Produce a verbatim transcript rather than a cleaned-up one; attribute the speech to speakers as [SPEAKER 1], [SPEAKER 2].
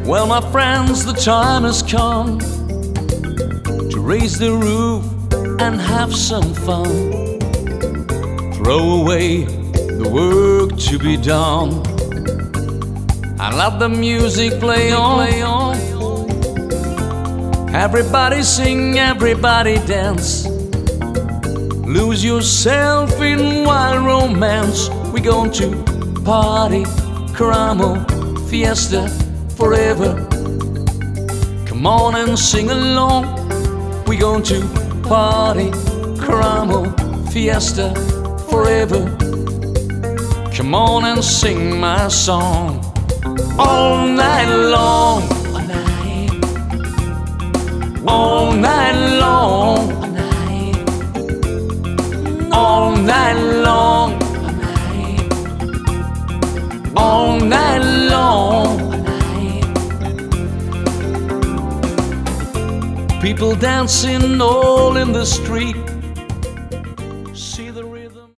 [SPEAKER 1] Well, my friends, the time has come to raise the roof and have some fun. Throw away the work to be done and let the music play on, play on. Everybody sing, everybody dance. Lose yourself in wild romance. We're going to party, caramo, fiesta, forever. Come on and sing along. We're going to party, caramo, fiesta, forever. Come on and sing my song all night long, all night, all night long, all night long, all night long. People dancing all in the street,